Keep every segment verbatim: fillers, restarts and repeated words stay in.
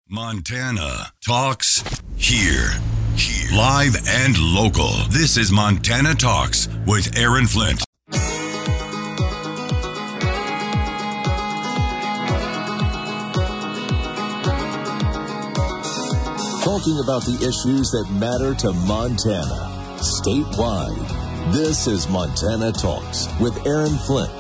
Montana Talks here. Here. Live and local. This is Montana Talks with Aaron Flint. Talking about the issues that matter to Montana, statewide. This is Montana Talks with Aaron Flint.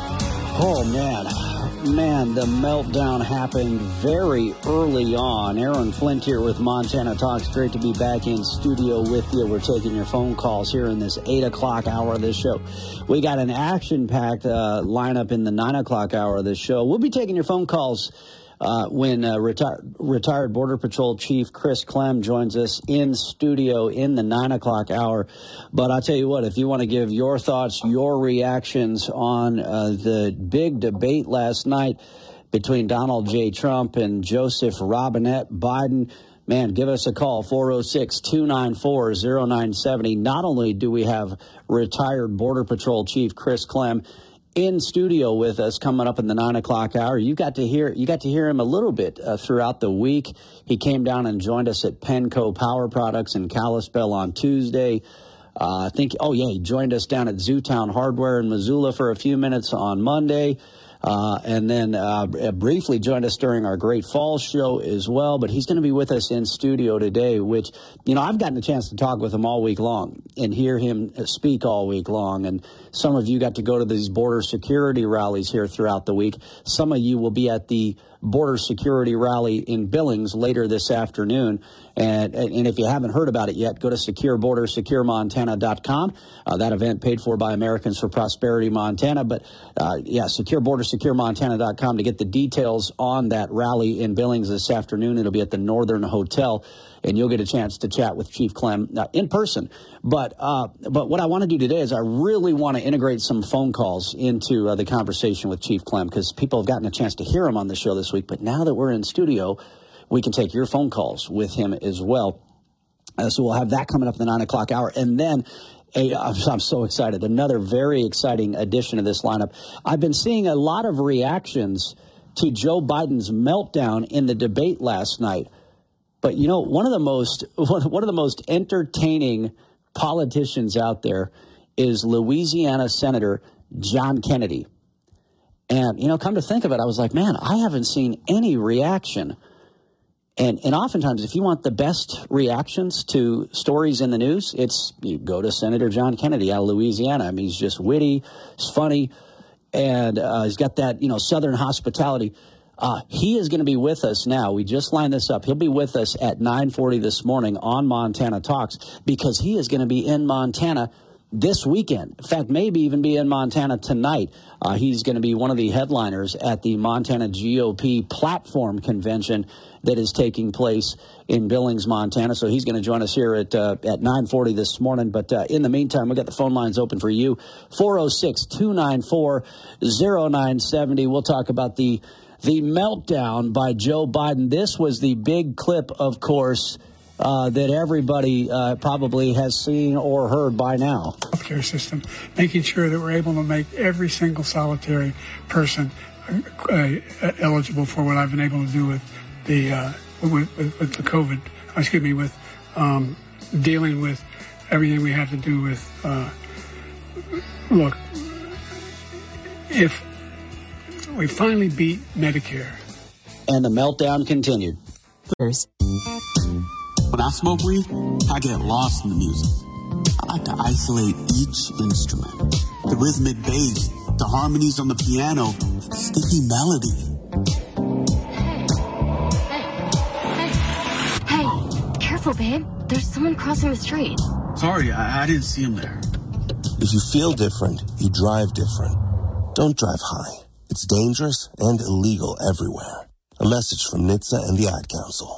Oh, man. Man, the meltdown happened very early on. Aaron Flint here with Montana Talks. Great to be back in studio with you. We're taking your phone calls here in this eight o'clock hour of this show. We got an action-packed uh, lineup in the nine o'clock hour of this show. We'll be taking your phone calls uh, when uh, reti- retired Border Patrol Chief Chris Clem joins us in studio in the nine o'clock hour. But I'll tell you what, if you want to give your thoughts, your reactions on uh, the big debate last night between Donald J. Trump and Joseph Robinette Biden, man, give us a call, four oh six, two nine four, oh nine seven oh. Not only do we have retired Border Patrol Chief Chris Clem in studio with us coming up in the nine o'clock hour. You got to hear you got to hear him a little bit uh, throughout the week. He came down and joined us at Penco Power Products in Kalispell on Tuesday. Uh, I think, oh, yeah, he joined us down at Zootown Hardware in Missoula for a few minutes on Monday. Uh, and then uh, briefly joined us during our Great Falls show as well. But he's going to be with us in studio today, which, you know, I've gotten a chance to talk with him all week long and hear him speak all week long. And some of you got to go to these border security rallies here throughout the week. Some of you will be at the border security rally in Billings later this afternoon. And, and if you haven't heard about it yet, go to secure border secure montana dot com. Uh, that event paid for by Americans for Prosperity Montana. But, uh, yeah, secure border secure montana dot com to get the details on that rally in Billings this afternoon. It'll be at the Northern Hotel, and you'll get a chance to chat with Chief Clem uh, in person. But uh, but what I want to do today is I really want to integrate some phone calls into uh, the conversation with Chief Clem, because people have gotten a chance to hear him on the show this week. But now that we're in studio, we can take your phone calls with him as well. Uh, so we'll have that coming up in the nine o'clock hour. And then a, I'm so excited. Another very exciting addition to this lineup. I've been seeing a lot of reactions to Joe Biden's meltdown in the debate last night. But, you know, one of the most one of the most entertaining politicians out there is Louisiana Senator John Kennedy. And, you know, come to think of it, I was like, man, I haven't seen any reaction. And and oftentimes, if you want the best reactions to stories in the news, it's you go to Senator John Kennedy out of Louisiana. I mean, he's just witty, he's funny, and uh, he's got that, you know, Southern hospitality. Uh, he is going to be with us now. We just lined this up. He'll be with us at nine forty this morning on Montana Talks, because he is going to be in Montana this weekend. In fact, maybe even be in Montana tonight. Uh, he's going to be one of the headliners at the Montana G O P Platform Convention that is taking place in Billings, Montana. So he's going to join us here at uh, at nine forty this morning. But uh, in the meantime, we've got the phone lines open for you. four oh six, two nine four, oh nine seven oh. We'll talk about the the meltdown by Joe Biden. This was the big clip, of course, Uh, that everybody uh, probably has seen or heard by now. Healthcare system, making sure that we're able to make every single solitary person uh, uh, eligible for what I've been able to do with the uh, with, with, with the COVID. Excuse me, with um, dealing with everything we have to do with. Uh, look, if we finally beat Medicare, and the meltdown continued. When I smoke weed, I get lost in the music. I like to isolate each instrument. The rhythmic bass, the harmonies on the piano, the sticky melody. Hey, hey, hey, careful, babe. There's someone crossing the street. Sorry, I, I didn't see him there. If you feel different, you drive different. Don't drive high. It's dangerous and illegal everywhere. A message from N H T S A and the Ad Council.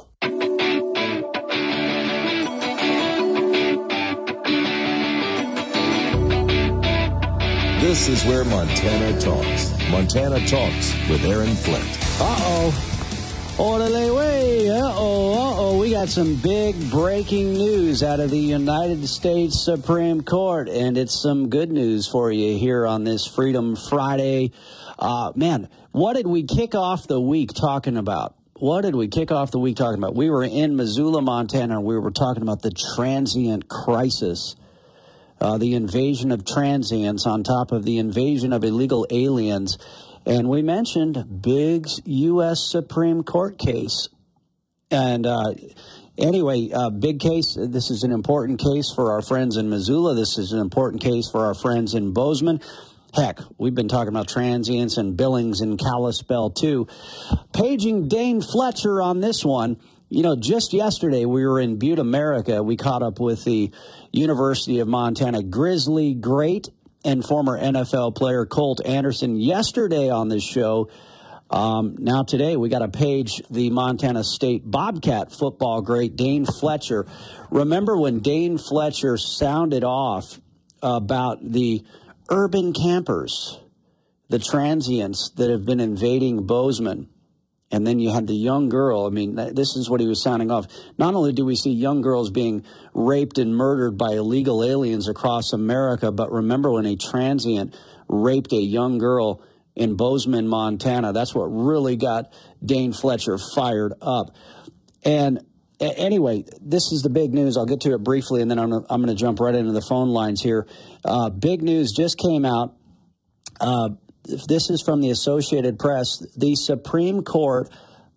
This is where Montana talks. Montana Talks with Aaron Flint. Uh-oh. Orderly way. Uh-oh, uh-oh. We got some big breaking news out of the United States Supreme Court, and it's some good news for you here on this Freedom Friday. Uh, man, what did we kick off the week talking about? what did we kick off the week talking about? We were in Missoula, Montana, and we were talking about the transient crisis, uh, the invasion of transients on top of the invasion of illegal aliens. And we mentioned big U S Supreme Court case. And uh, anyway, uh, big case. This is an important case for our friends in Missoula. This is an important case for our friends in Bozeman. Heck, we've been talking about transients and Billings and Kalispell, too. Paging Dane Fletcher on this one. You know, just yesterday we were in Butte, America. We caught up with the University of Montana Grizzly great and former N F L player Colt Anderson yesterday on this show. Um, now today we got to page the Montana State Bobcat football great Dane Fletcher. Remember when Dane Fletcher sounded off about the urban campers, the transients that have been invading Bozeman? And then you had the young girl. I mean, this is what he was sounding off. Not only do we see young girls being raped and murdered by illegal aliens across America, but remember when a transient raped a young girl in Bozeman, Montana. That's what really got Dane Fletcher fired up. And anyway, this is the big news. I'll get to it briefly, and then I'm, I'm going to jump right into the phone lines here. Uh, big news just came out. Uh, this is from the Associated Press. The Supreme Court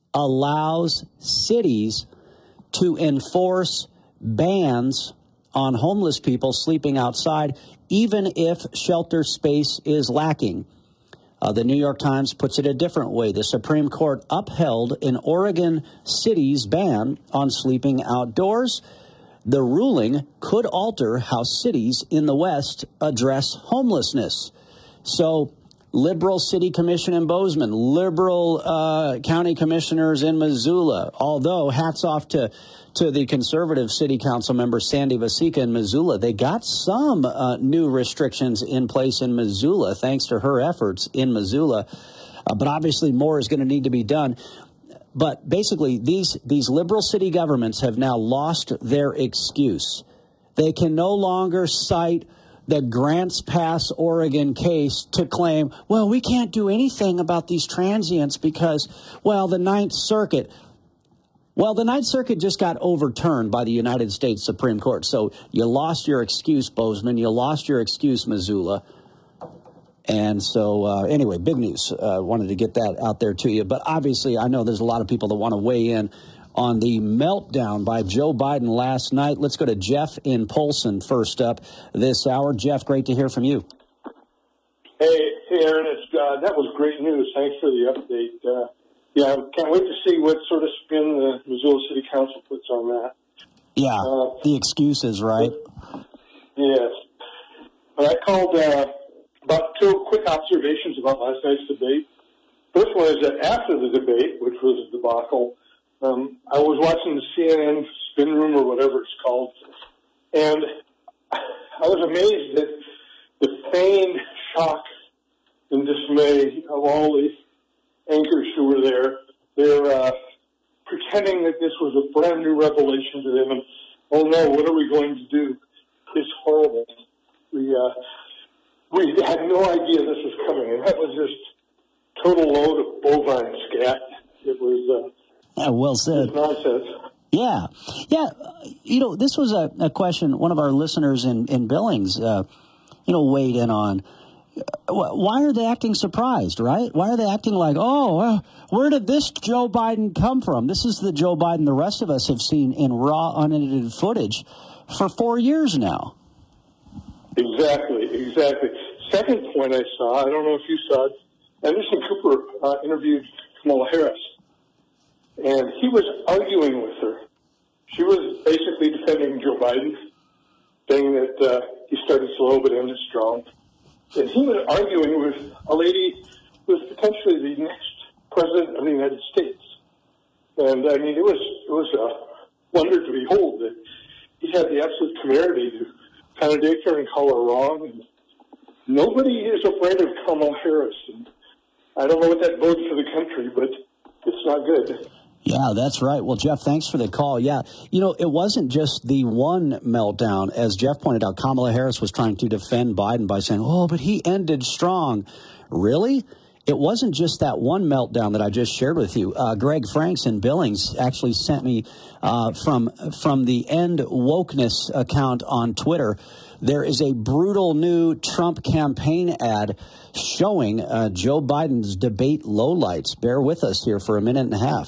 allows cities to enforce bans on homeless people sleeping outside, even if shelter space is lacking. Uh, the New York Times puts it a different way. The Supreme Court upheld an Oregon city's ban on sleeping outdoors. The ruling could alter how cities in the West address homelessness. So, liberal city commission in Bozeman, liberal uh, county commissioners in Missoula, although hats off to to the conservative city council member Sandy Vasika in Missoula. They got some uh, new restrictions in place in Missoula, thanks to her efforts in Missoula. Uh, but obviously more is going to need to be done. But basically, these, these liberal city governments have now lost their excuse. They can no longer cite the Grants Pass, Oregon case to claim, well, we can't do anything about these transients because, well, the Ninth Circuit... Well, the Ninth Circuit just got overturned by the United States Supreme Court. So you lost your excuse, Bozeman. You lost your excuse, Missoula. And so, uh, anyway, big news. Uh, wanted to get that out there to you. But obviously, I know there's a lot of people that want to weigh in on the meltdown by Joe Biden last night. Let's go to Jeff in Polson first up this hour. Jeff, great to hear from you. Hey, hey Aaron, it's, uh, that was great news. Thanks for the update. Uh, Yeah, can't wait to see what sort of spin the Missoula City Council puts on that. Yeah, uh, the excuses, right? Yes. But I called uh, about two quick observations about last night's debate. First one is that after the debate, which was a debacle, um, I was watching the C N N spin room or whatever it's called, and I was amazed at the feigned shock and dismay of all the anchors who were there. They're uh, pretending that this was a brand new revelation to them, and oh no, what are we going to do? It's horrible. We uh, we had no idea this was coming, and that was just total load of bovine scat. It was uh, yeah, well said. Nonsense. Yeah, yeah. You know, this was a, a question one of our listeners in in Billings, uh, you know, weighed in on. Why are they acting surprised, right? Why are they acting like, oh, uh, where did this Joe Biden come from? This is the Joe Biden the rest of us have seen in raw, unedited footage for four years now. Exactly, exactly. Second point I saw, I don't know if you saw it, Anderson Cooper uh, interviewed Kamala Harris, and he was arguing with her. She was basically defending Joe Biden, saying that uh, he started slow but ended strong. And he was arguing with a lady who was potentially the next president of the United States. And, I mean, it was it was a wonder to behold that he had the absolute temerity to contradict her and call her wrong. And nobody is afraid of Kamala Harris. And I don't know what that bodes for the country, but it's not good. Yeah, that's right. Well, Jeff, thanks for the call. Yeah, you know, it wasn't just the one meltdown. As Jeff pointed out, Kamala Harris was trying to defend Biden by saying, oh, but he ended strong. Really? it wasn't just that one meltdown that I just shared with you. Uh, Greg Franks in Billings actually sent me uh, from from the End Wokeness account on Twitter. There is a brutal new Trump campaign ad showing uh, Joe Biden's debate lowlights. Bear with us here for a minute and a half.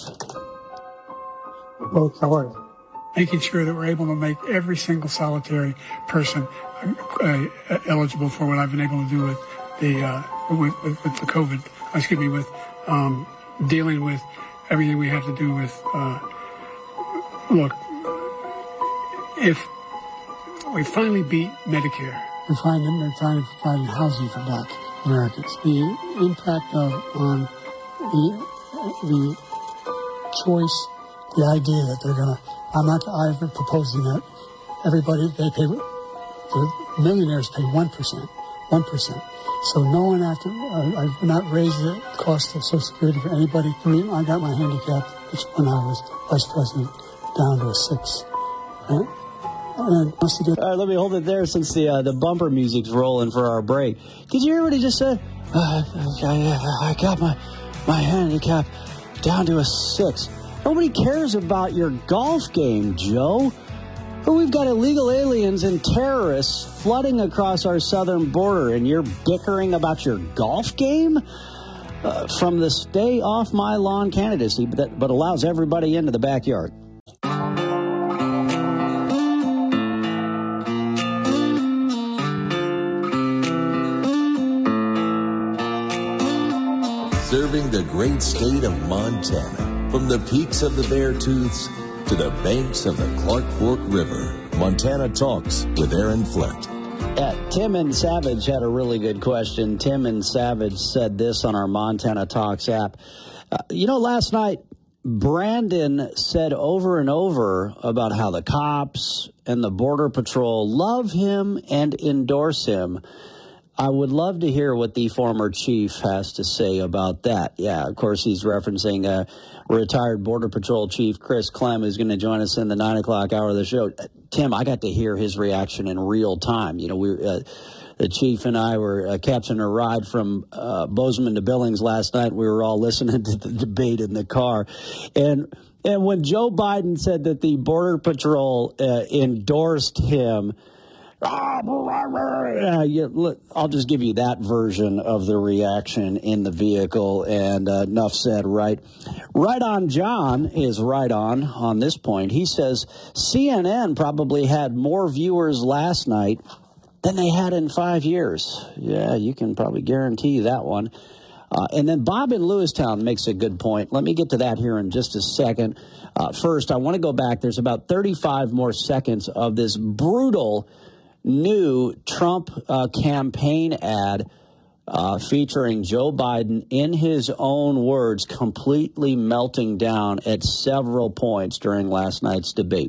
Both are making sure that we're able to make every single solitary person uh, uh, eligible for what I've been able to do with the uh, with, with, with the COVID. Excuse me, with um, dealing with everything we have to do with. Uh, look, if we finally beat Medicare, we find them they're trying to provide housing for Black Americans. The impact of on the the choice. The idea that they're going to, I'm not, I'm proposing that everybody, they pay, the millionaires pay one percent, one percent. So no one after, I, I've not raised the cost of Social Security for anybody. I mean, I got my handicap, which when I was vice president, down to a six. Right? And once again, all right, let me hold it there since the uh, the bumper music's rolling for our break. Did you hear what he just said? Uh, I, I got my, my handicap down to a six. Nobody cares about your golf game, Joe. We've got illegal aliens and terrorists flooding across our southern border, and you're bickering about your golf game? Uh, from the stay off my lawn candidacy, but, that, but allows everybody into the backyard. Serving the great state of Montana. From the peaks of the Beartooths to the banks of the Clark Fork River, Montana Talks with Aaron Flint. Yeah, Tim and Savage had a really good question. Tim and Savage said this on our Montana Talks app. Uh, you know, last night, Brandon said over and over about how the cops and the Border Patrol love him and endorse him. I would love to hear what the former chief has to say about that. Yeah, of course, he's referencing uh, retired Border Patrol Chief Chris Clem, who's going to join us in the nine o'clock hour of the show. Tim, I got to hear his reaction in real time. You know, we uh, the chief and I were uh, catching a ride from uh, Bozeman to Billings last night. We were all listening to the debate in the car. And and when Joe Biden said that the Border Patrol uh, endorsed him, Uh, yeah, look, I'll just give you that version of the reaction in the vehicle, and uh, enough said, right? Right on John is right on on this point. He says C N N probably had more viewers last night than they had in five years. Yeah, you can probably guarantee that one. Uh, and then Bob in Lewistown makes a good point. Let me get to that here in just a second. Uh, first, I want to go back. There's about thirty-five more seconds of this brutal new Trump uh, campaign ad uh, featuring Joe Biden, in his own words, completely melting down at several points during last night's debate.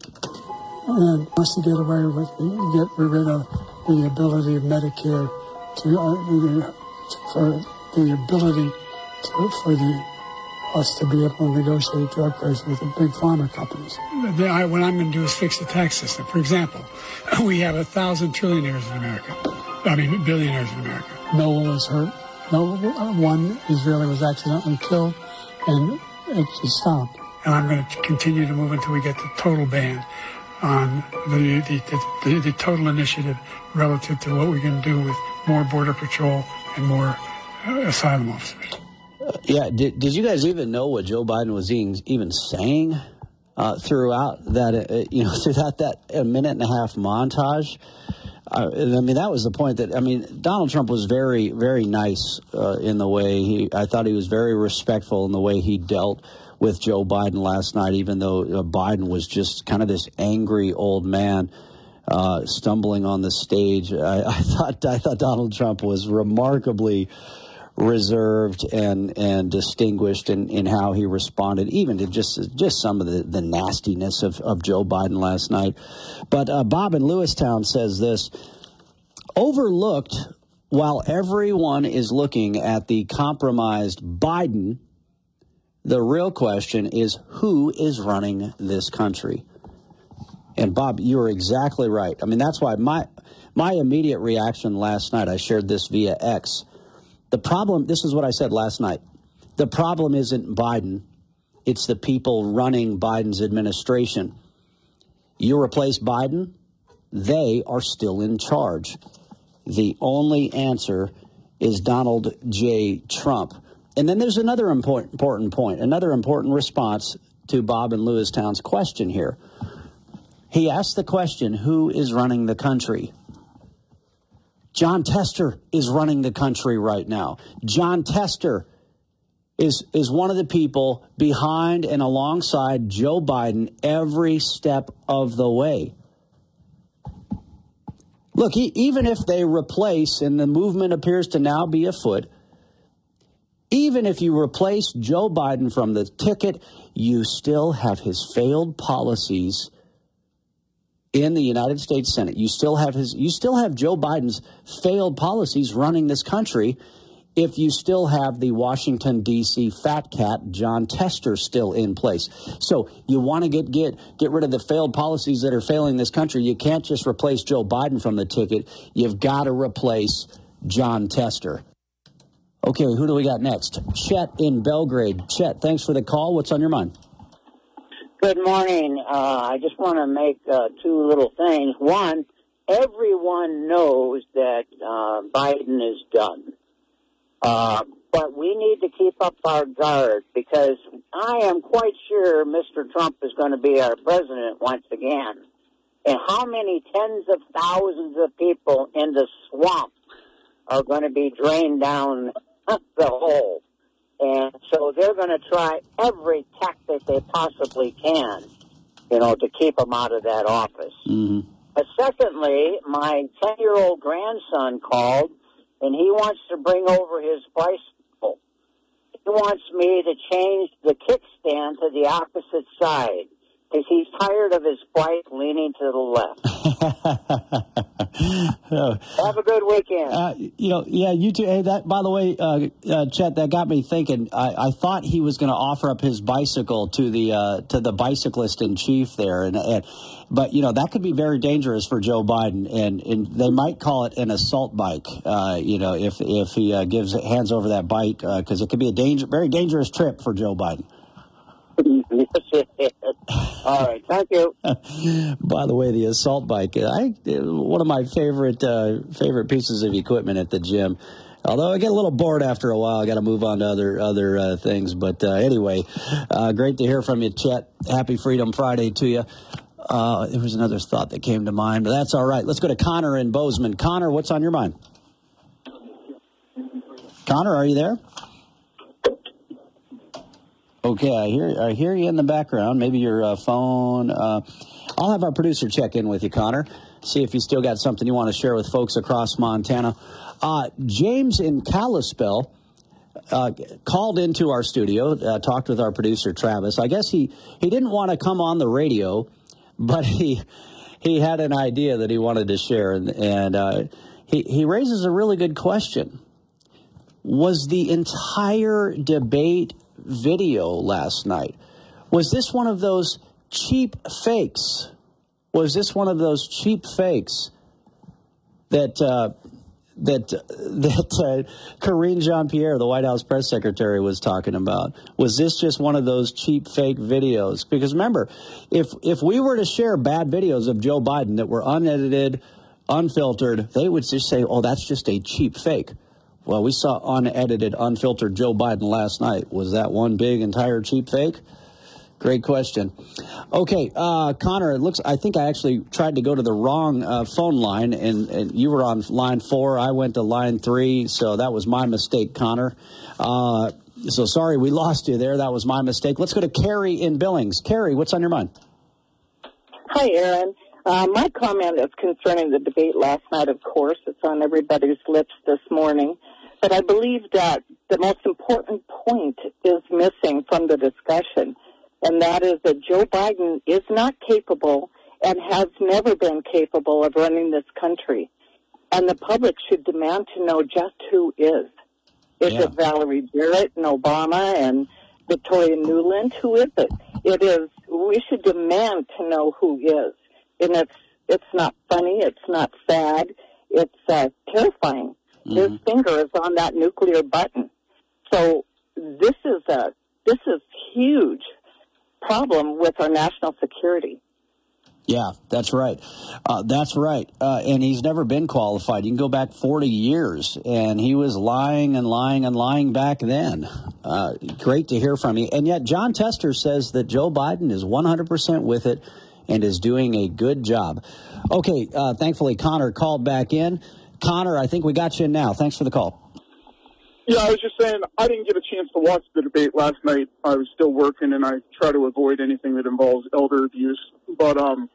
And wants to get away with, get rid of the ability of Medicare to, uh, for the ability to, for the us to be able to negotiate drug prices with the big pharma companies. I, what I'm going to do is fix the tax system. For example, we have a thousand trillionaires in America. I mean, billionaires in America. No one was hurt. No one Israeli was accidentally killed, and it just stopped. And I'm going to continue to move until we get the total ban on the the, the, the total initiative relative to what we're going to do with more Border Patrol and more uh, asylum officers. Uh, yeah, did, did you guys even know what Joe Biden was even, even saying uh, throughout that, uh, you know, throughout that a minute and a half montage? Uh, I mean, that was the point that, I mean, Donald Trump was very, very nice uh, in the way he, I thought he was very respectful in the way he dealt with Joe Biden last night, even though uh, Biden was just kind of this angry old man uh, stumbling on the stage. I, I thought, I thought Donald Trump was remarkably reserved and and distinguished in, in how he responded, even to just just some of the, the nastiness of, of Joe Biden last night. But uh, Bob in Lewistown says this: overlooked while everyone is looking at the compromised Biden, the real question is who is running this country. And Bob, you are exactly right. I mean, that's why my my immediate reaction last night, I shared this via X. The problem, this is what I said last night, the problem isn't Biden, it's the people running Biden's administration. You replace Biden, they are still in charge. The only answer is Donald J. Trump. And then there's another important, important point, another important response to Bob in Lewistown's question here. He asked the question, who is running the country? John Tester is running the country right now. John Tester is is one of the people behind and alongside Joe Biden every step of the way. Look, he, even if they replace, and the movement appears to now be afoot, even if you replace Joe Biden from the ticket, you still have his failed policies in the United States Senate. You still have his, you still have Joe Biden's failed policies running this country if you still have the Washington, D C fat cat, John Tester, still in place. So you want to get, get, get rid of the failed policies that are failing this country. You can't just replace Joe Biden from the ticket. You've got to replace John Tester. Okay, who do we got next? Chet in Belgrade. Chet, thanks for the call. What's on your mind? Good morning. Uh, I just want to make uh, two little things. One, everyone knows that uh, Biden is done. Uh, but we need to keep up our guard because I am quite sure Mister Trump is going to be our president once again. And how many tens of thousands of people in the swamp are going to be drained down the hole? And so they're going to try every tactic they possibly can, you know, to keep him out of that office. Mm-hmm. But secondly, my ten-year-old grandson called, and he wants to bring over his bicycle. He wants me to change the kickstand to the opposite side because he's tired of his bike leaning to the left. Have a good weekend. Uh, you know, yeah, you too. Hey, that, by the way, uh, uh, Chet, that got me thinking. I, I thought he was going to offer up his bicycle to the uh, to the bicyclist in chief there, and, and but you know that could be very dangerous for Joe Biden, and, and they might call it an assault bike. Uh, you know, if if he uh, gives hands over that bike, because uh, it could be a danger, very dangerous trip for Joe Biden. All right, thank you. By the way, the assault bike, I one of my favorite uh, favorite pieces of equipment at the gym. Although I get a little bored after a while, I got to move on to other other uh, things. But uh, anyway, uh, great to hear from you, Chet. Happy Freedom Friday to you. Uh, there was another thought that came to mind, but that's all right. Let's go to Connor in Bozeman. Connor, what's on your mind? Connor, are you there? Okay, I hear I hear you in the background. Maybe your uh, phone. Uh, I'll have our producer check in with you, Connor. See if you still got something you want to share with folks across Montana. Uh, James in Kalispell uh, called into our studio, uh, talked with our producer, Travis. I guess he, he didn't want to come on the radio, but he he had an idea that he wanted to share. And, and uh, he, he raises a really good question. Was the entire debate video last night, was this one of those cheap fakes? Was this one of those cheap fakes that uh, that that uh, Karine Jean-Pierre, the White House press secretary, was talking about? Was this just one of those cheap fake videos? Because remember, if if we were to share bad videos of Joe Biden that were unedited, unfiltered, they would just say, "Oh, that's just a cheap fake." Well, we saw unedited, unfiltered Joe Biden last night. Was that one big, entire cheap fake? Great question. Okay, uh, Connor, it looks, I think I actually tried to go to the wrong uh, phone line, and, and you were on line four. I went to line three, so that was my mistake, Connor. Uh, so sorry we lost you there. That was my mistake. Let's go to Carrie in Billings. Carrie, what's on your mind? Hi, Aaron. Uh, my comment is concerning the debate last night, of course. It's on everybody's lips this morning. But I believe that the most important point is missing from the discussion, and that is that Joe Biden is not capable and has never been capable of running this country. And the public should demand to know just who is. Is yeah. it Valerie Jarrett and Obama and Victoria Nuland? Who is it? It is, we should demand to know who is. And it's, it's not funny, it's not sad, it's uh, terrifying. Mm-hmm. His finger is on that nuclear button. So this is a this is huge problem with our national security. Yeah, that's right. Uh, that's right. Uh, and he's never been qualified. You can go back forty years, and he was lying and lying and lying back then. Uh, great to hear from you. And yet John Tester says that Joe Biden is one hundred percent with it and is doing a good job. Okay, uh, thankfully Connor called back in. Connor, I think we got you in now. Thanks for the call. Yeah, I was just saying, I didn't get a chance to watch the debate last night. I was still working, and I try to avoid anything that involves elder abuse. But um,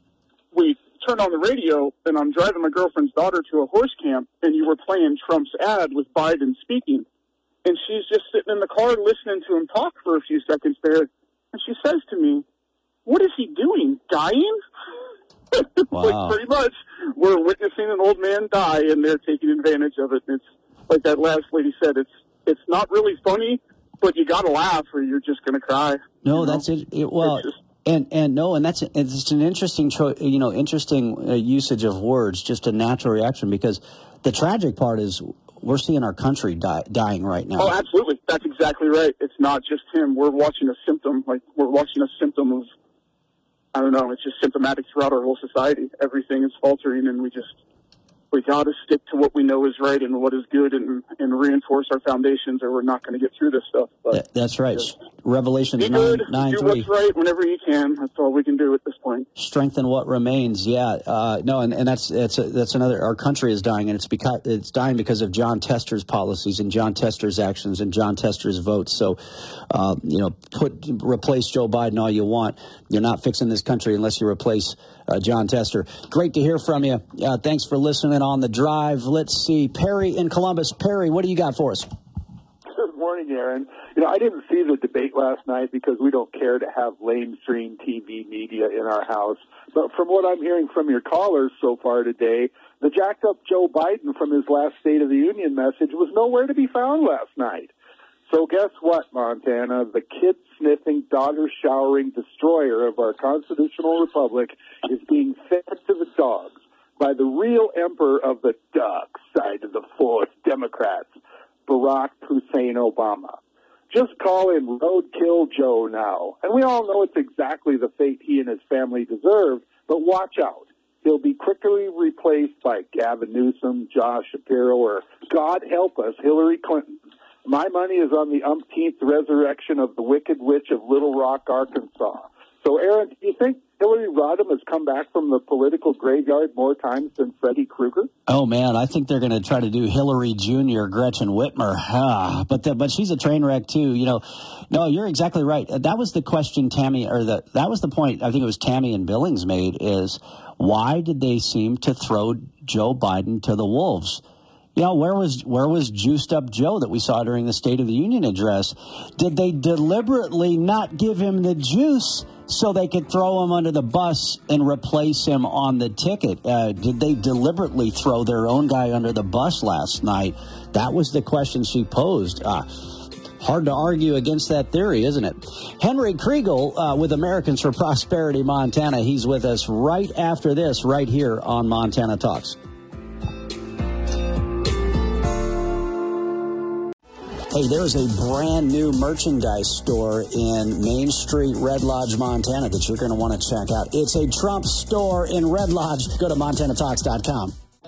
we turned on the radio, and I'm driving my girlfriend's daughter to a horse camp, and you were playing Trump's ad with Biden speaking. And she's just sitting in the car listening to him talk for a few seconds there. And she says to me, "What is he doing, dying?" Wow. Like, pretty much, we're witnessing an old man die, and they're taking advantage of it. And it's like that last lady said, it's it's not really funny, but you got to laugh or you're just going to cry. No, that's it. it well, just, and and no, and that's it's an interesting, cho- you know, interesting uh, usage of words, just a natural reaction, because the tragic part is we're seeing our country die, dying right now. Oh, absolutely. That's exactly right. It's not just him. We're watching a symptom, like we're watching a symptom of, I don't know, it's just symptomatic throughout our whole society. Everything is faltering, and we just, we got to stick to what we know is right and what is good, and, and reinforce our foundations, or we're not going to get through this stuff. But that's right. Just Revelations be good, nine, nine do three. what's right whenever you can. That's all we can do at this point. Strengthen what remains. Yeah. Uh, no, and, and that's that's a, that's another. Our country is dying, and it's because it's dying because of John Tester's policies and John Tester's actions and John Tester's votes. So, uh, you know, put replace Joe Biden all you want. You're not fixing this country unless you replace Uh, John Tester. Great to hear from you. Uh, thanks for listening on the drive. Let's see. Perry in Columbus. Perry, what do you got for us? Good morning, Aaron. You know, I didn't see the debate last night because we don't care to have lamestream T V media in our house. But from what I'm hearing from your callers so far today, the jacked up Joe Biden from his last State of the Union message was nowhere to be found last night. So guess what, Montana? The kid-sniffing, daughter-showering destroyer of our constitutional republic is being fed to the dogs by the real emperor of the dark side of the force, Democrats, Barack Hussein Obama. Just call him Roadkill Joe now. And we all know it's exactly the fate he and his family deserve, but watch out. He'll be quickly replaced by Gavin Newsom, Josh Shapiro, or, God help us, Hillary Clinton. My money is on the umpteenth resurrection of the Wicked Witch of Little Rock, Arkansas. So, Aaron, do you think Hillary Rodham has come back from the political graveyard more times than Freddy Krueger? Oh, man, I think they're going to try to do Hillary Junior, Gretchen Whitmer. Ah, but the, but she's a train wreck, too. You know, no, you're exactly right. That was the question Tammy, or the that was the point, I think it was Tammy and Billings made, is why did they seem to throw Joe Biden to the wolves? You know, where was where was juiced up Joe that we saw during the State of the Union address? Did they deliberately not give him the juice so they could throw him under the bus and replace him on the ticket? Uh, did they deliberately throw their own guy under the bus last night? That was the question she posed. Uh, hard to argue against that theory, isn't it? Henry Kriegel uh, with Americans for Prosperity Montana. He's with us right after this, right here on Montana Talks. Hey, there's a brand new merchandise store in Main Street, Red Lodge, Montana that you're going to want to check out. It's a Trump store in Red Lodge. Go to montana talks dot com.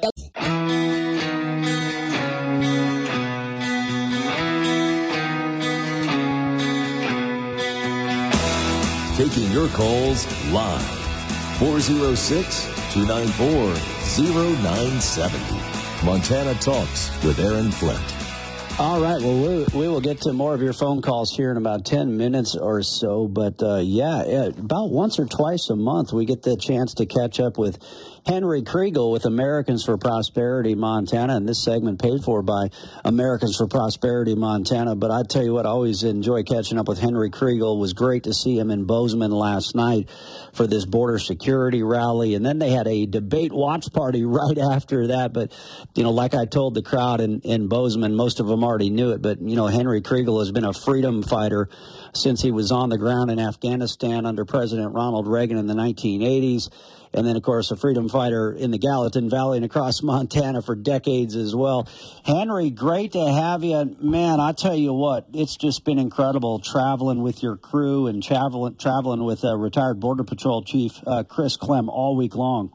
Taking your calls live. four oh six, two nine four, oh nine seven oh. Montana Talks with Aaron Flint. All right, well, we, we will get to more of your phone calls here in about ten minutes or so. But, uh, yeah, about once or twice a month, we get the chance to catch up with Henry Kriegel with Americans for Prosperity Montana, and this segment paid for by Americans for Prosperity Montana. But I tell you what, I always enjoy catching up with Henry Kriegel. It was great to see him in Bozeman last night for this border security rally, and then they had a debate watch party right after that. But, you know, like I told the crowd in, in Bozeman, most of them already knew it, but, you know, Henry Kriegel has been a freedom fighter since he was on the ground in Afghanistan under President Ronald Reagan in the nineteen eighties. And then, of course, a freedom fighter in the Gallatin Valley and across Montana for decades as well. Henry, great to have you. Man, I tell you what, it's just been incredible traveling with your crew and traveling, traveling with uh, retired Border Patrol Chief uh, Chris Clem all week long.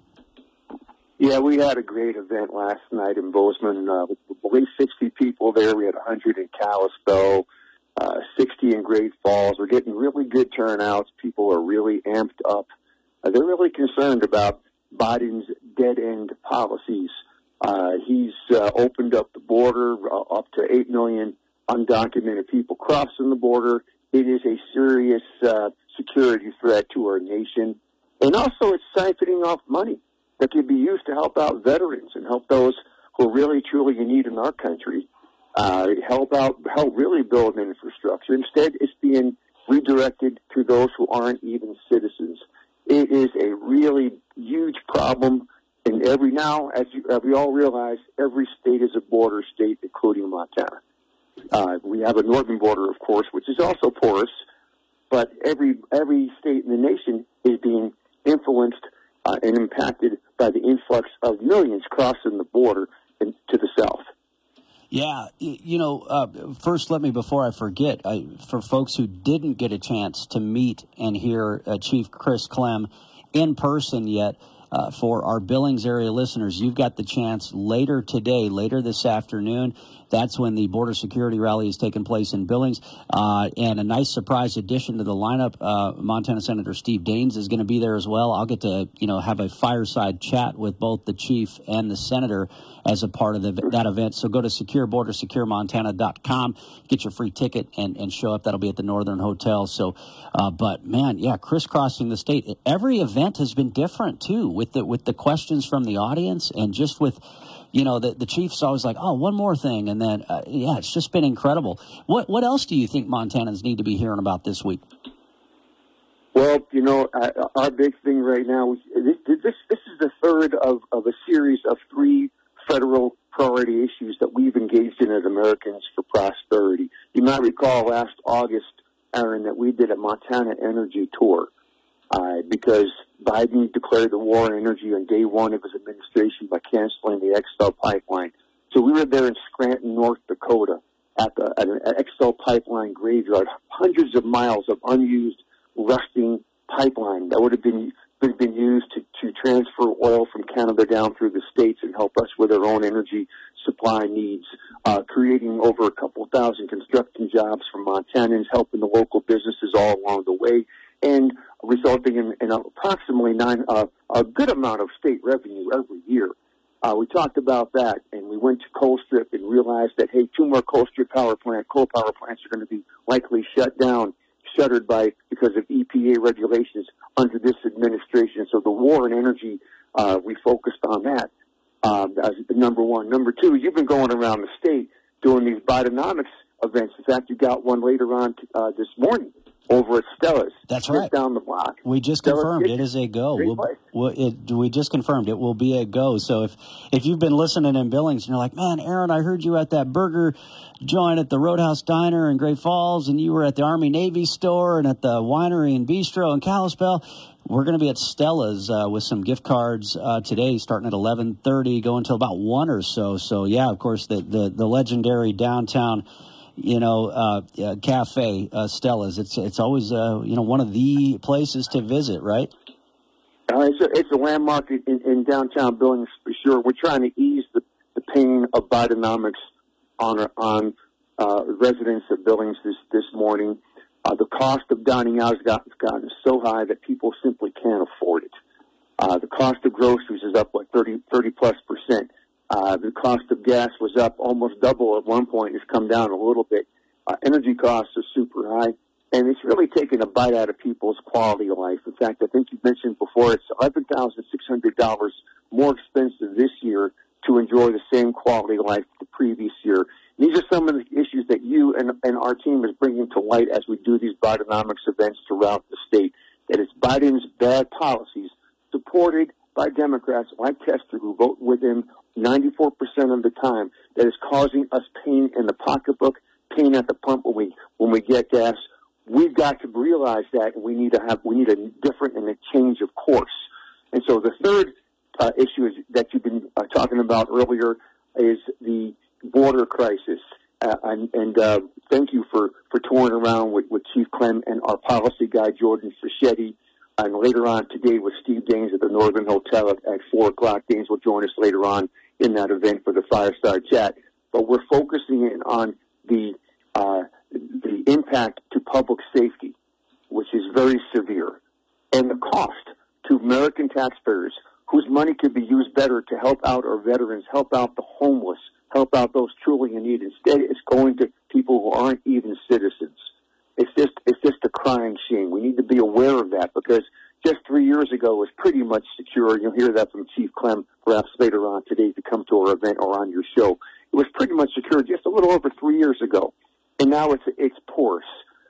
Yeah, we had a great event last night in Bozeman. Uh, I believe sixty people there. We had one hundred in Kalispell, uh, sixty in Great Falls. We're getting really good turnouts. People are really amped up. Uh, they're really concerned about Biden's dead-end policies. Uh, he's uh, opened up the border, uh, up to eight million undocumented people crossing the border. It is a serious uh, security threat to our nation. And also it's siphoning off money that could be used to help out veterans and help those who are really, truly in need in our country, uh, help out, help really build an infrastructure. Instead, it's being redirected to those who aren't even citizens. It is a really huge problem, and every now, as, you, as we all realize, every state is a border state, including Montana. Uh, we have a northern border, of course, which is also porous, but every every state in the nation is being influenced uh, and impacted by the influx of millions crossing the border in, to the south. Yeah, you know, uh, first let me, before I forget, I, for folks who didn't get a chance to meet and hear uh, Chief Chris Clem in person yet, uh, for our Billings area listeners, you've got the chance later today, later this afternoon. That's when the border security rally is taking place in Billings. Uh, and a nice surprise addition to the lineup, uh, Montana Senator Steve Daines is going to be there as well. I'll get to, you know, have a fireside chat with both the chief and the senator as a part of the, that event. So go to secure border secure montana dot com, get your free ticket, and, and show up. That'll be at the Northern Hotel. So, uh, but man, yeah, crisscrossing the state. Every event has been different too, with the with the questions from the audience, and just with, you know, the the chief's always like, oh, one more thing, and then uh, yeah, it's just been incredible. What what else do you think Montanans need to be hearing about this week? Well, you know, uh, our big thing right now is this. This, this is the third of, of a series of three federal priority issues that we've engaged in as Americans for prosperity. You might recall last August, Aaron, that we did a Montana energy tour uh, because Biden declared the war on energy on day one of his administration by canceling the X L pipeline. So we were there in Scranton, North Dakota, at, the, at an X L pipeline graveyard, hundreds of miles of unused, rusting pipeline that would have been been, been used to, to transfer oil from Canada down through the states and help us with our own energy supply needs, uh, creating over a couple thousand construction jobs for Montanans, helping the local businesses all along the way, and resulting in, in approximately nine, uh, a good amount of state revenue every year. Uh, we talked about that, and we went to Colstrip and realized that, hey, two more Colstrip power plant, coal power plants are going to be likely shut down, shuttered by because of E P A regulations under this administration. So the war on energy, uh, we focused on that um, as the number one. Number two, you've been going around the state doing these Bidenomics events. In fact, you got one later on uh, this morning over at Stella's. That's just right. Down the block. We just Stella's confirmed Kitchen. it is a go. Great We'll, place. we'll, it, we just confirmed it will be a go. So if if you've been listening in Billings and you're like, man, Aaron, I heard you at that burger joint at the Roadhouse Diner in Great Falls, and you were at the Army-Navy store and at the Winery and Bistro in Kalispell, we're going to be at Stella's uh, with some gift cards uh, today, starting at eleven thirty, going until about one or so. So, yeah, of course, the, the, the legendary downtown, you know, uh, uh, cafe, uh, Stella's. It's it's always, uh, you know, one of the places to visit, right? Uh, it's, a, it's a landmark in, in downtown Billings for sure. We're trying to ease the, the pain of Bidenomics on on uh, residents of Billings this, this morning. Uh, the cost of dining out has gotten, gotten so high that people simply can't afford it. Uh, the cost of groceries is up, like thirty, thirty plus percent. Uh, the cost of gas was up almost double at one point. It's come down a little bit. Uh, energy costs are super high, and it's really taken a bite out of people's quality of life. In fact, I think you mentioned before, it's eleven thousand six hundred dollars more expensive this year to enjoy the same quality of life the previous year. These are some of the issues that you and, and our team is bringing to light as we do these Bidenomics events throughout the state, that it's Biden's bad policies supported by by Democrats like Tester who vote with him ninety-four percent of the time that is causing us pain in the pocketbook, pain at the pump when we when we get gas. We've got to realize that, and we need to have we need a different and a change of course. And so the third uh, issue is, that you've been uh, talking about earlier is the border crisis. Uh, and and uh, thank you for, for touring around with, with Chief Clem and our policy guy, Jordan Fischetti. And later on today with Steve Daines at the Northern Hotel at, at four o'clock. Daines will join us later on in that event for the Fireside Chat. But we're focusing in on the uh, the impact to public safety, which is very severe, and the cost to American taxpayers whose money could be used better to help out our veterans, help out the homeless, help out those truly in need. Instead, it's going to people who aren't even citizens. It's just it's just a crying shame. We need to be aware of that because just three years ago it was pretty much secure. You'll hear that from Chief Clem perhaps later on today to come to our event or on your show. It was pretty much secure just a little over three years ago, and now it's it's porous,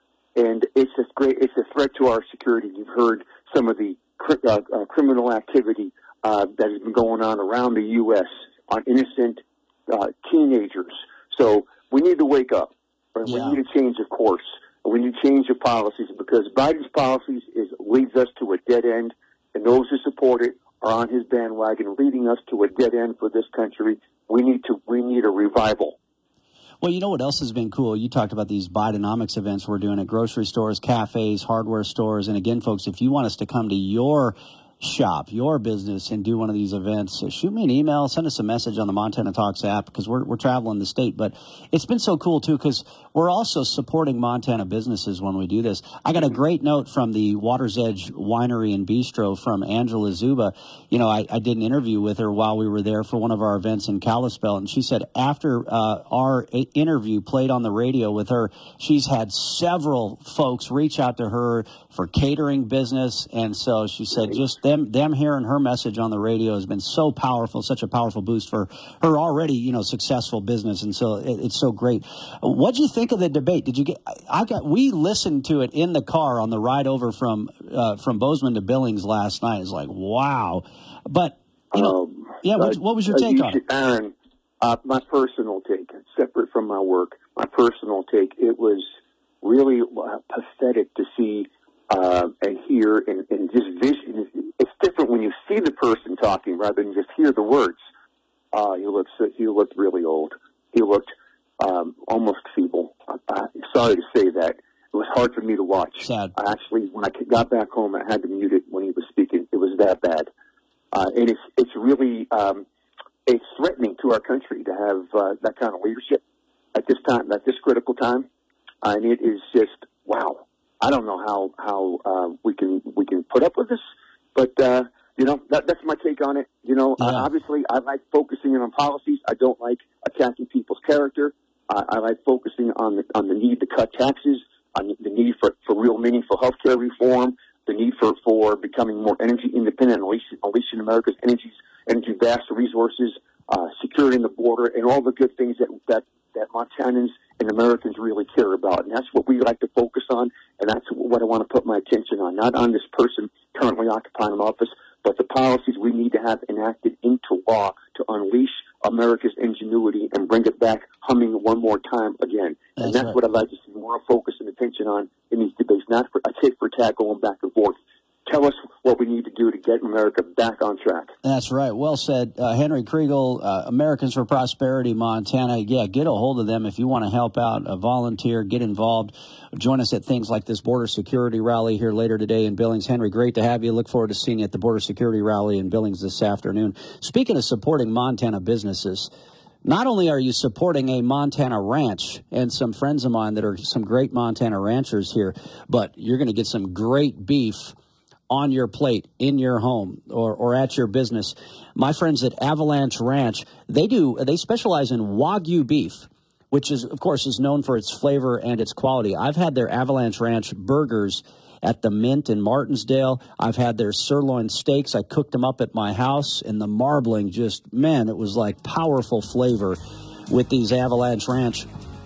and it's a great it's a threat to our security. You've heard some of the uh, uh, criminal activity uh, that has been going on around the U S on innocent uh, teenagers. So we need to wake up. Right? Yeah. We need a change of course. We need change of policies because Biden's policies is leads us to a dead end, and those who support it are on his bandwagon, leading us to a dead end for this country. We need to we need a revival. Well, you know what else has been cool? You talked about these Bidenomics events we're doing at grocery stores, cafes, hardware stores, and again, folks, if you want us to come to your shop, your business, and do one of these events, shoot me an email, send us a message on the Montana Talks app because we're we're traveling the state. But it's been so cool too because we're also supporting Montana businesses when we do this. I got a great note from the Water's Edge Winery and Bistro from Angela Zuba. You know, I, I did an interview with her while we were there for one of our events in Kalispell, and she said after uh, our interview played on the radio with her, she's had several folks reach out to her for catering business, and so she said just them them hearing her message on the radio has been so powerful, such a powerful boost for her already, you know, successful business, and so it, it's so great. What do you think of the debate? Did you get? I got. We listened to it in the car on the ride over from uh, from Bozeman to Billings last night. It's like wow, but you know, um, yeah. What, what was your take you on should, it, Aaron? Uh, my personal take, separate from my work, my personal take. It was really uh, pathetic to see uh, and hear and, and just vision. It's different when you see the person talking rather than just hear the words. Uh, he looked he looked really old. He looked um, almost feeble. I, I'm sorry to say that. It was hard for me to watch. Sad. I actually, when I got back home, I had to mute it when he was speaking. It was that bad. Uh, and it's it's really um, it's threatening to our country to have uh, that kind of leadership at this time, at this critical time. Uh, and it is just wow. I don't know how how uh, we can we can put up with this, but uh, you know that, that's my take on it. You know, yeah. uh, obviously I like focusing in on policies. I don't like attacking people's character. Uh, I like focusing on the on the need to cut taxes, on the need for, for real meaningful health care reform, the need for, for becoming more energy independent, unleashing, unleashing America's energy energy vast resources, uh, securing the border, and all the good things that that that Montanans and Americans really care about. And that's what we like to focus on, and that's what I want to put my attention on, not on this person currently occupying an office, but the policies we need to have enacted into law to unleash America's ingenuity and bring it back humming one more time again. That's and that's right. What I'd like to see more focus and attention on in these debates, not for a tit for tat going back and forth. Tell us what we need to do to get America back on track. That's right. Well said. Uh, Henry Kriegel, uh, Americans for Prosperity, Montana. Yeah, get a hold of them if you want to help out, uh, volunteer, get involved. Join us at things like this border security rally here later today in Billings. Henry, great to have you. Look forward to seeing you at the border security rally in Billings this afternoon. Speaking of supporting Montana businesses, not only are you supporting a Montana ranch and some friends of mine that are some great Montana ranchers here, but you're going to get some great beef on your plate, in your home, or, or at your business. My friends at Avalanche Ranch, they do, they specialize in Wagyu beef, which is, of course, is known for its flavor and its quality. I've had their Avalanche Ranch burgers at the Mint in Martinsdale. I've had their sirloin steaks. I cooked them up at my house, and the marbling just, man, it was like powerful flavor with these Avalanche Ranch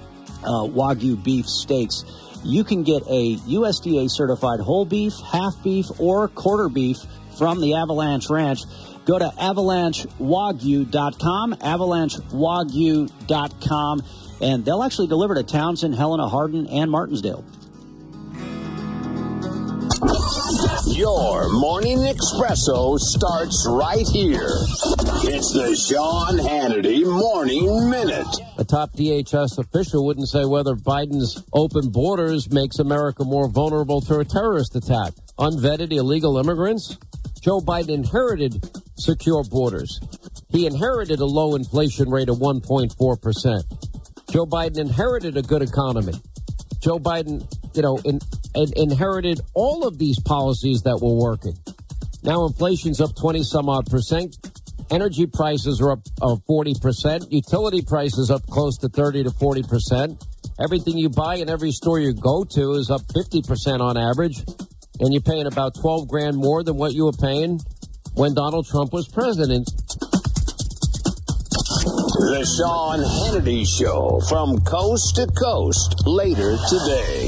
uh, Wagyu beef steaks. You can get a U S D A certified whole beef, half beef, or quarter beef from the Avalanche Ranch. Go to avalanche wagyu dot com, avalanche wagyu dot com, and they'll actually deliver to Townsend, Helena, Hardin, and Martinsdale. Your morning espresso starts right here. It's the Sean Hannity Morning Minute. A top D H S official wouldn't say whether Biden's open borders makes America more vulnerable to a terrorist attack. Unvetted illegal immigrants? Joe Biden inherited secure borders. He inherited a low inflation rate of one point four percent. Joe Biden inherited a good economy. Joe Biden, you know, in, in, inherited all of these policies that were working. Now inflation's up twenty some odd percent. Energy prices are up uh, forty percent. Utility prices up close to thirty to forty percent. Everything you buy in every store you go to is up fifty percent on average. And you're paying about twelve grand more than what you were paying when Donald Trump was president. The Sean Hannity Show from coast to coast later today.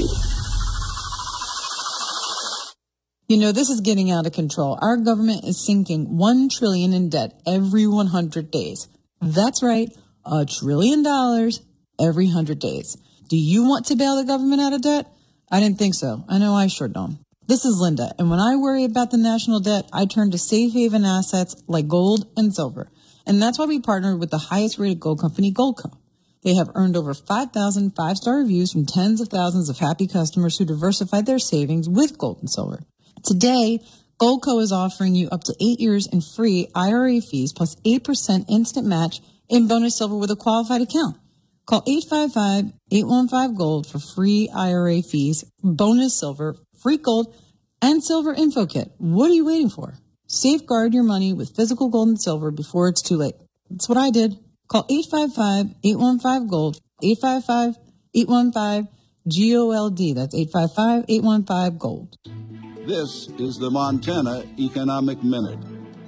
You know, this is getting out of control. Our government is sinking one trillion dollars in debt every one hundred days. That's right, a trillion dollars every one hundred days. Do you want to bail the government out of debt? I didn't think so. I know I sure don't. This is Linda, and when I worry about the national debt, I turn to safe haven assets like gold and silver. And that's why we partnered with the highest rated gold company, Goldco. They have earned over five thousand five-star reviews from tens of thousands of happy customers who diversified their savings with gold and silver. Today, Goldco is offering you up to eight years in free I R A fees plus eight percent instant match in bonus silver with a qualified account. Call eight five five, eight one five, GOLD for free I R A fees, bonus silver, free gold, and silver info kit. What are you waiting for? Safeguard your money with physical gold and silver before it's too late. That's what I did. Call eight five five, eight one five, GOLD, eight five five, eight one five, G O L D. That's eight five five, eight one five, GOLD. This is the Montana Economic Minute.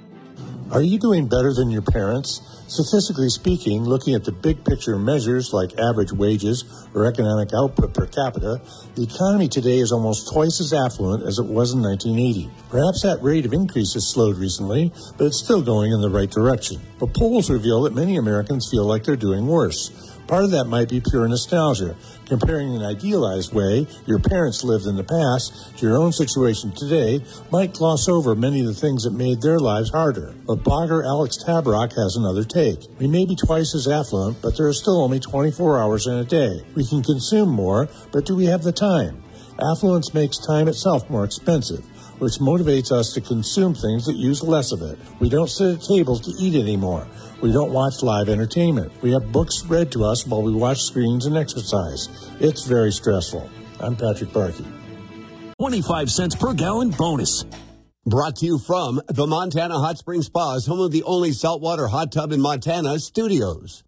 Are you doing better than your parents? Statistically speaking, looking at the big picture measures like average wages or economic output per capita, the economy today is almost twice as affluent as it was in nineteen eighty. Perhaps that rate of increase has slowed recently, but it's still going in the right direction. But polls reveal that many Americans feel like they're doing worse. Part of that might be pure nostalgia, comparing an idealized way your parents lived in the past to your own situation today might gloss over many of the things that made their lives harder. But blogger Alex Tabarrok has another take. We may be twice as affluent, but there are still only twenty-four hours in a day. We can consume more, but do we have the time? Affluence makes time itself more expensive, which motivates us to consume things that use less of it. We don't sit at tables to eat anymore. We don't watch live entertainment. We have books read to us while we watch screens and exercise. It's very stressful. I'm Patrick Barkey. twenty-five cents per gallon bonus. Brought to you from the Montana Hot Spring Spas, home of the only saltwater hot tub in Montana studios.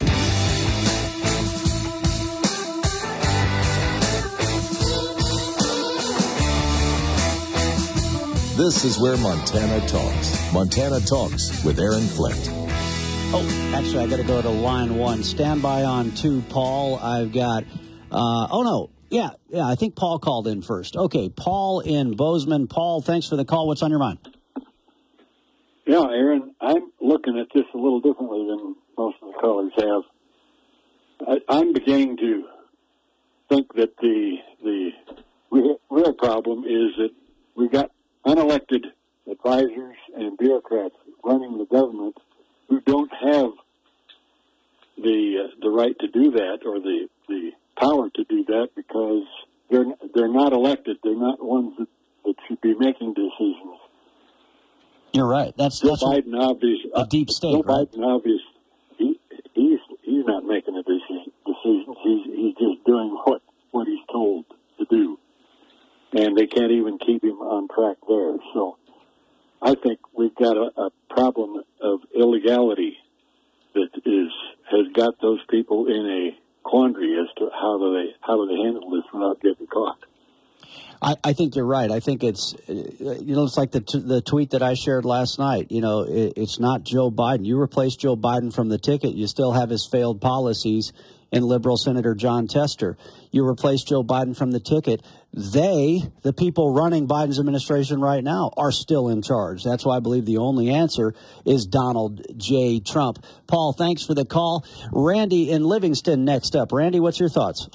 This is where Montana talks. Montana Talks with Aaron Flint. Oh, actually, I got to go to line one. Stand by on two, Paul. I've got, uh, oh, no. Yeah, yeah, I think Paul called in first. Okay, Paul in Bozeman. Paul, thanks for the call. What's on your mind? Yeah, Aaron, I'm looking at this a little differently than most of the callers have. I, I'm beginning to think that the the real, real problem is that we got unelected advisors and bureaucrats running the government who don't have the uh, the right to do that or the, the power to do that because they're they're not elected. They're not the ones that, that should be making decisions. You're right. That's Joe that's Biden obvious a deep state. Joe right? Biden obvious. He he's he's not making a decision. Decisions. He's he's just doing what what he's told to do, and they can't even keep him on track there. So I think we've got a, a problem of illegality that is has got those people in a quandary as to how do they how do they handle this without getting caught. I, I think you're right. I think it's, you know, it's like the t- the tweet that I shared last night. You know, it, it's not Joe Biden. You replace Joe Biden from the ticket, you still have his failed policies in liberal Senator John Tester. You replace Joe Biden from the ticket, they, the people running Biden's administration right now, are still in charge. That's why I believe the only answer is Donald J. Trump. Paul, thanks for the call. Randy in Livingston next up. Randy, what's your thoughts?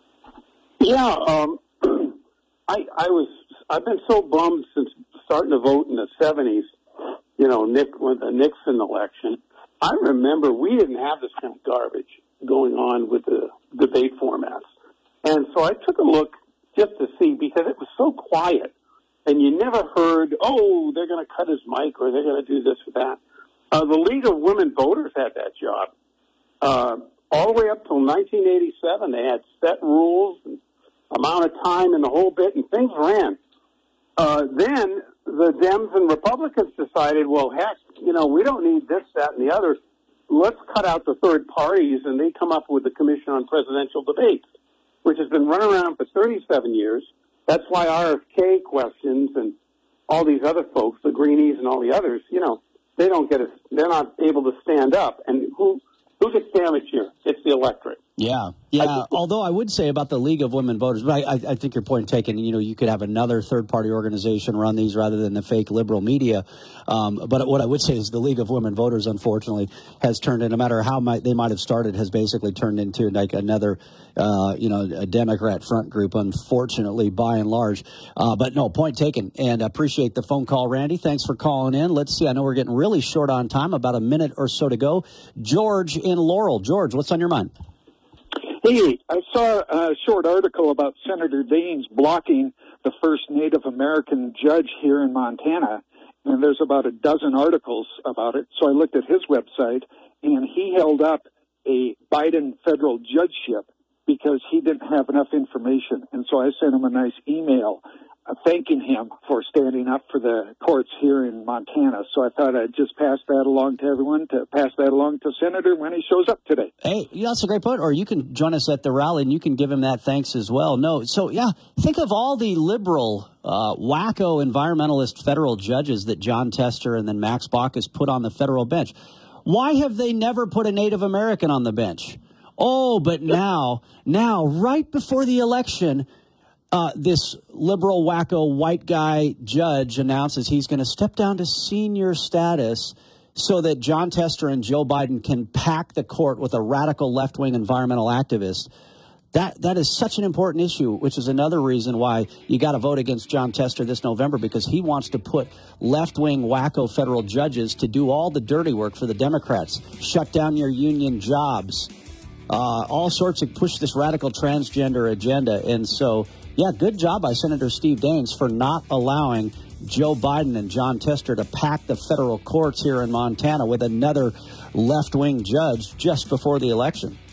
Yeah, um, I, I was, I've been so bummed since starting to vote in the seventies, you know, Nick, with the Nixon election. I remember we didn't have this kind of garbage going on with the debate formats. And so I took a look just to see, because it was so quiet, and you never heard, oh, they're going to cut his mic, or they're going to do this or that. Uh, the League of Women Voters had that job. Uh, all the way up till nineteen eighty-seven, they had set rules and amount of time and the whole bit, and things ran. Uh, then the Dems and Republicans decided, well, heck, you know, we don't need this, that, and the other. Let's cut out the third parties, and they come up with the Commission on Presidential Debates, which has been running around for thirty-seven years. That's why R F K questions and all these other folks, the Greenies and all the others, you know, they don't get a, they're not able to stand up. And who who gets damaged here? It's the electorate. Yeah, yeah. Although I would say about the League of Women Voters, but I, I think your point taken. You know, you could have another third-party organization run these rather than the fake liberal media. Um, but what I would say is the League of Women Voters, unfortunately, has turned in, no matter how might, they might have started, has basically turned into like another, uh, you know, a Democrat front group, unfortunately, by and large. Uh, but no, point taken. And appreciate the phone call, Randy. Thanks for calling in. Let's see. I know we're getting really short on time, about a minute or so to go. George in Laurel. George, what's on your mind? Hey, I saw a short article about Senator Daines blocking the first Native American judge here in Montana, and there's about a dozen articles about it. So I looked at his website, and he held up a Biden federal judgeship because he didn't have enough information. And so I sent him a nice email uh, thanking him for standing up for the courts here in Montana. So I thought I'd just pass that along to everyone, to pass that along to Senator when he shows up today. Hey, yeah, that's a great point. Or you can join us at the rally and you can give him that thanks as well. No, so yeah, think of all the liberal, uh, wacko environmentalist federal judges that John Tester and then Max Baucus put on the federal bench. Why have they never put a Native American on the bench? Oh, but now, now, right before the election, Uh, this liberal wacko white guy judge announces he's going to step down to senior status so that John Tester and Joe Biden can pack the court with a radical left-wing environmental activist. That that is such an important issue, which is another reason why you got to vote against John Tester this November, because he wants to put left-wing wacko federal judges to do all the dirty work for the Democrats, shut down your union jobs, uh, all sorts of push this radical transgender agenda. And so, yeah, good job by Senator Steve Daines for not allowing Joe Biden and John Tester to pack the federal courts here in Montana with another left-wing judge just before the election.